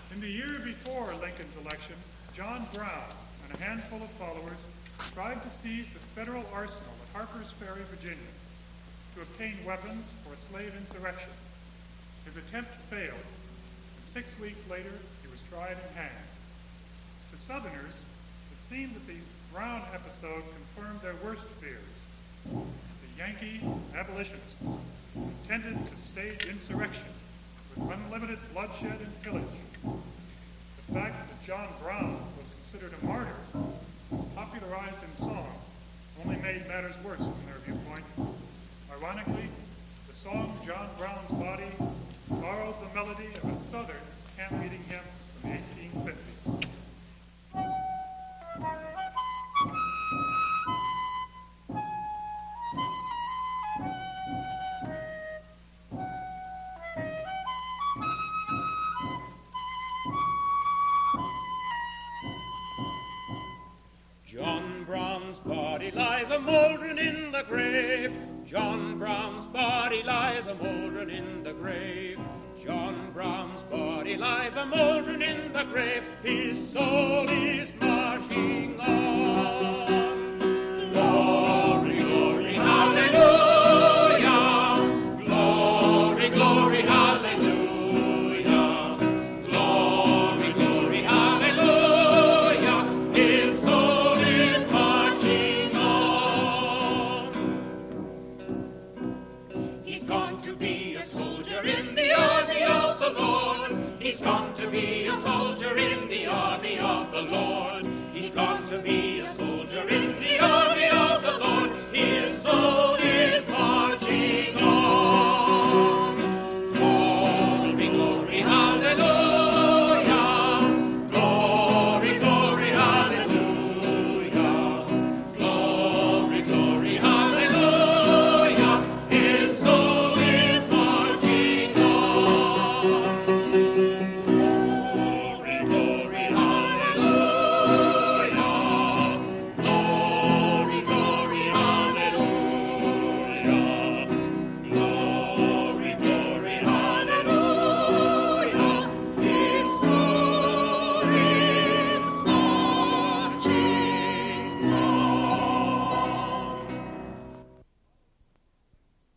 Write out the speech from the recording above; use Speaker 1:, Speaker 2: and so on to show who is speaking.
Speaker 1: In the year before Lincoln's election, John Brown and a handful of followers tried to seize the federal arsenal at Harper's Ferry, Virginia, to obtain weapons for a slave insurrection. His attempt failed, and 6 weeks later, he was tried and hanged. To Southerners, it seemed that the Brown episode confirmed their worst fears. The Yankee abolitionists intended to stage insurrection with unlimited bloodshed and pillage. The fact that John Brown was considered a martyr, popularized in song, only made matters worse from their viewpoint. Ironically, the song John Brown's Body borrowed the melody of a Southern camp-meeting hymn from the 1850s.
Speaker 2: John Brown's body lies a-mouldering in the grave. John Brown's body lies a-mouldering in the grave. John Brown's body lies a-mouldering in the grave. His soul is marching on. Glory, glory, hallelujah. Glory, glory, hallelujah. Glory, glory, hallelujah. His soul is marching on. He's gone to be a soldier in the army of the Lord. He's gone to be a soldier in the army of the Lord.